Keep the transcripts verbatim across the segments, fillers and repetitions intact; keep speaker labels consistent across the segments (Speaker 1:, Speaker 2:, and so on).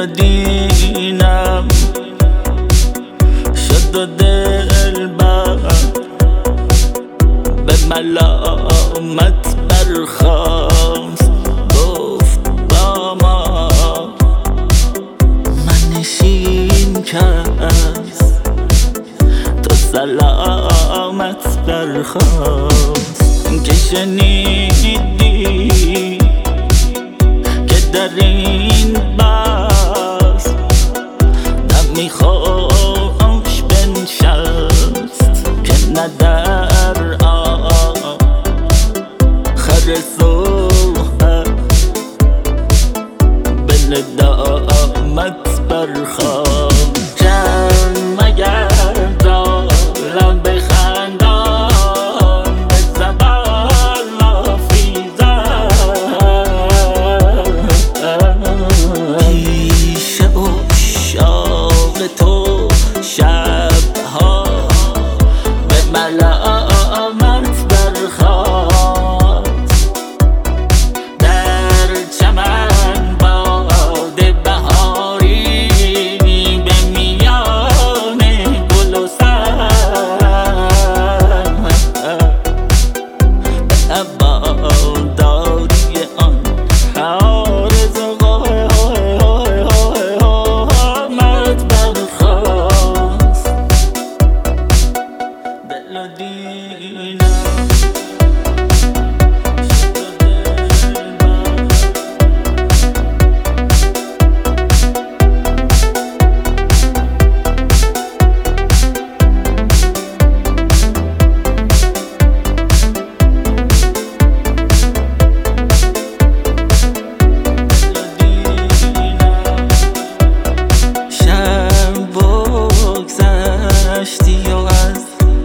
Speaker 1: و دینم شد و دلبر به ملامت برخاست، گفت با ما منشین کس تو سلامت برخاست. که شنیدی که در این بس دمی خوش بنشست، که نه در آخر صحبت به ندامت برخاست. چند مگر دارم بخندان به زبان آفیزم، پیش عشاق تو شبها به ملامت برخاست. در چمن باد بهاری به میان گل و سر، به هواداری آن عارض قامت برخاست. دل و دینم گذشتی و از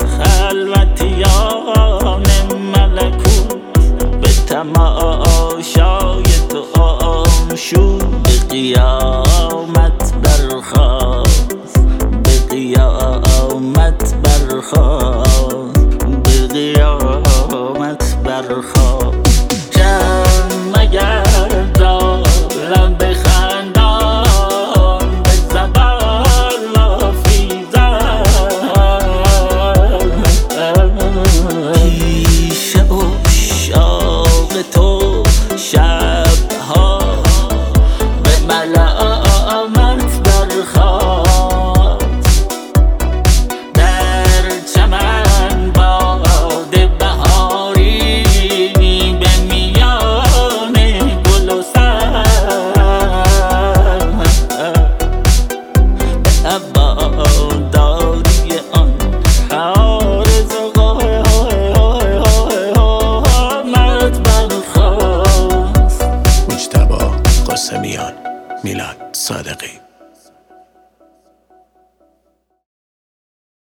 Speaker 1: خلوتیان ملکوت به تماشای تو آشوب به قیامت برخاست، به قیامت برخاست، به قیامت برخاست. چند مگر دارم بخندان به زبان آفیزم، پیش عشاق تو شبها به ملامت برخاست. در چمن باد بهاری به میان گل و سر، به هواداری آن عارض قامت برخاست.
Speaker 2: مجتبی قاسمیان، میلاد صادقی.